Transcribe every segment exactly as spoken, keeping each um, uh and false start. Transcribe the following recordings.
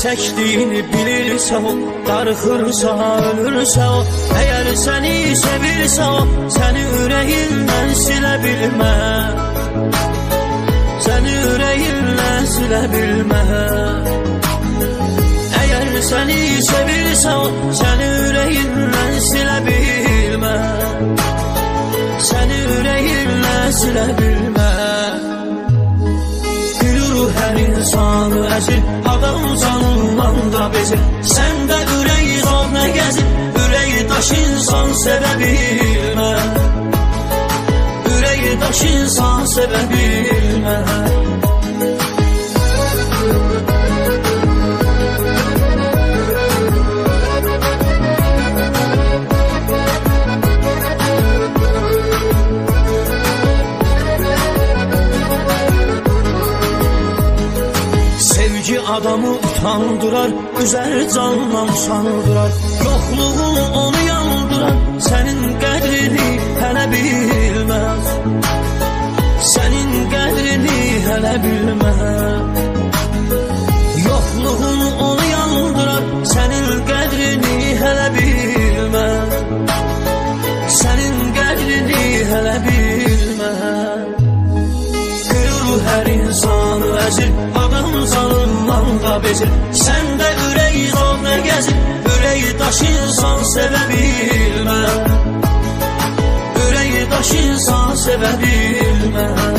çəkdiyini bilirsə o, darıxırsa, ölürsə o. Əgər səni sevirsə o, səni ürəyindən silə bilməz. Səni ürəyindən silə bilməz. Əgər səni sevirsə o, səni ürəyindən silə bilməz. Səni ürəyindən silə bilməz. Gülür hər insanı əzir, adam canından da bezir. Səndə ürəyi zor nə gəzir, ürəyi daş insan sevə bilməz. Ürəyi daş insan sevə bilməz. Sevgi adamı utandırar, üzər candan sandırar. Yoxluğun onu yandırar, sənin qədrini hələ bilməz. Sənin qədrini hələ bilməz. Yoxluğun onu yandırar, sənin qədrini hələ bilməz. Sənin qədrini hələ bilməz. Qırır hər insanı əzir, adam canından da bezir. Səndə ürəyi zor nə gəzir, ürəyi daş insan sevə bilməz. Ürəyi daş insan sevə bilməz.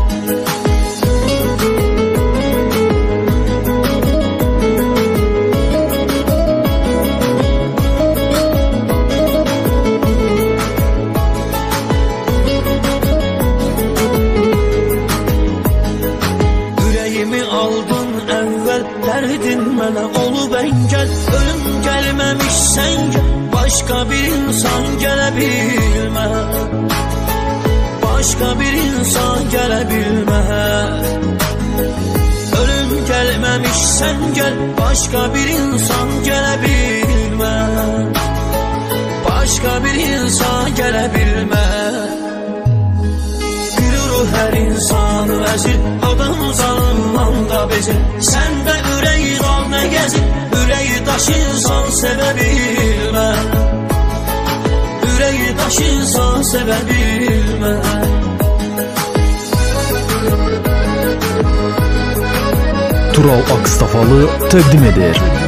Aldın əvvəl, dərdin mənə olub əngəl. Ölüm gəlməmiş sən gəl, başqa bir insan gələ bilməz. Başqa bir insan gələ bilməz. Ölüm gəlməmiş sən gəl, başqa bir insan gələ bilməz. Başqa bir insan gələ bilməz. Hər insanı əzir, adam canından da bezir. Səndə ürəyi dal nə gəzir, ürəyi daş insan sevə bilməz. Ürəyi daş insan sevə bilməz. Tural Akstafalı təqdim edir.